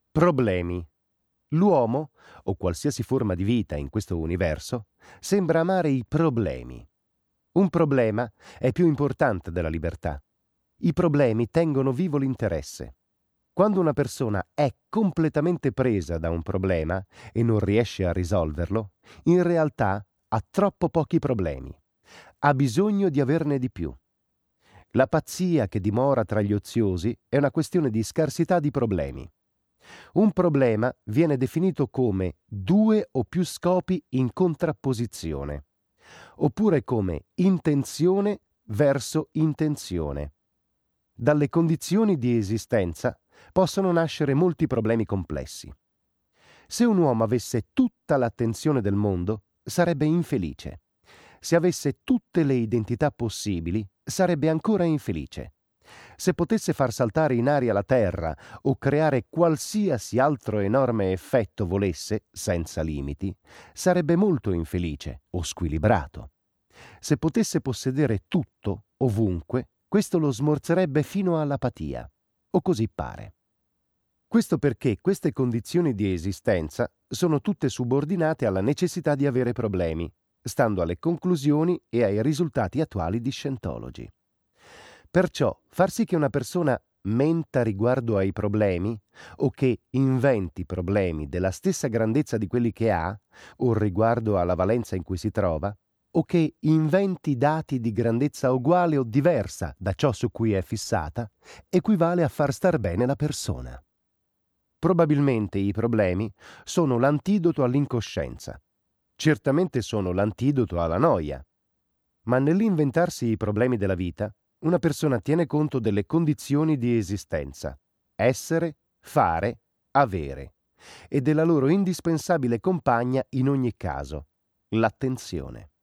Problemi. L'uomo, o qualsiasi forma di vita in questo universo, sembra amare i problemi. Un problema è più importante della libertà. I problemi tengono vivo l'interesse. Quando una persona è completamente presa da un problema e non riesce a risolverlo, in realtà ha troppo pochi problemi. Ha bisogno di averne di più. La pazzia che dimora tra gli oziosi è una questione di scarsità di problemi. Un problema viene definito come due o più scopi in contrapposizione, oppure come intenzione verso intenzione. Dalle condizioni di esistenza possono nascere molti problemi complessi. Se un uomo avesse tutta l'attenzione del mondo, sarebbe infelice. Se avesse tutte le identità possibili, sarebbe ancora infelice. Se potesse far saltare in aria la Terra o creare qualsiasi altro enorme effetto volesse, senza limiti, sarebbe molto infelice o squilibrato. Se potesse possedere tutto, ovunque, questo lo smorzerebbe fino all'apatia. O così pare. Questo perché queste condizioni di esistenza sono tutte subordinate alla necessità di avere problemi, stando alle conclusioni e ai risultati attuali di Scientology. Perciò, far sì che una persona menta riguardo ai problemi o che inventi problemi della stessa grandezza di quelli che ha o riguardo alla valenza in cui si trova, o che inventi dati di grandezza uguale o diversa da ciò su cui è fissata, equivale a far star bene la persona. Probabilmente i problemi sono l'antidoto all'incoscienza. Certamente sono l'antidoto alla noia. Ma nell'inventarsi i problemi della vita, una persona tiene conto delle condizioni di esistenza, essere, fare, avere, e della loro indispensabile compagna in ogni caso, l'attenzione.